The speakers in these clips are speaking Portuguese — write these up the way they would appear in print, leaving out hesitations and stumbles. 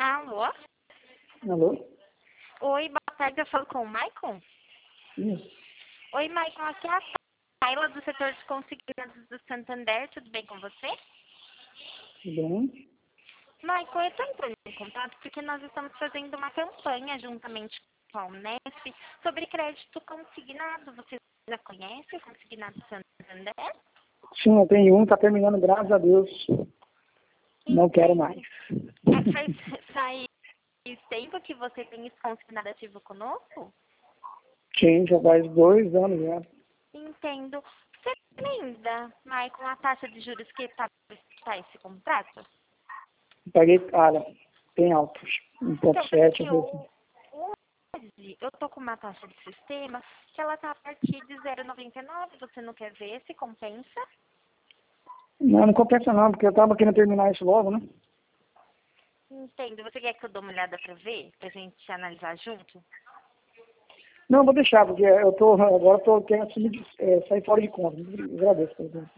Alô? Alô? Oi, boa tarde, eu falo com o Maicon? Isso. Oi, Maicon, aqui é a Taila do setor de consignados do Santander, tudo bem com você? Tudo bem? Maicon, eu estou entrando em contato porque nós estamos fazendo uma campanha juntamente com a Unesp sobre crédito consignado. Você já conhece o consignado do Santander? Sim, eu tenho um, tá terminando, graças a Deus. Não quero Entendo. mais. Faz tempo que você tem esse consignado ativo conosco? Sim, já faz 2 anos já. Entendo. Você lembra, Maicon, a taxa de juros que está esse contrato? Paguei, cara, tem altos. Então, 1,7, porque hoje eu tô com uma taxa de sistema que ela tá a partir de 0,99. Você não quer ver se compensa? Não, não compensa não, porque eu tava querendo terminar isso logo, né? Entendo. Você quer que eu dê uma olhada pra ver? Pra gente analisar junto? Não, vou deixar, porque agora eu tô querendo sair fora de conta. Agradeço pelo tempo.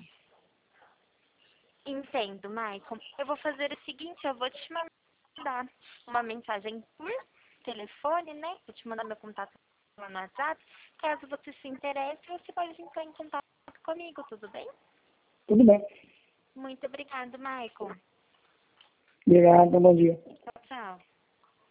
Entendo, Maicon. Eu vou fazer o seguinte, eu vou te mandar uma mensagem por telefone, né? Vou te mandar meu contato lá no WhatsApp. Caso você se interesse, você pode entrar em contato comigo, tudo bem? Tudo bem. Muito obrigado, Maicon. Obrigado, bom dia. Tchau, tchau.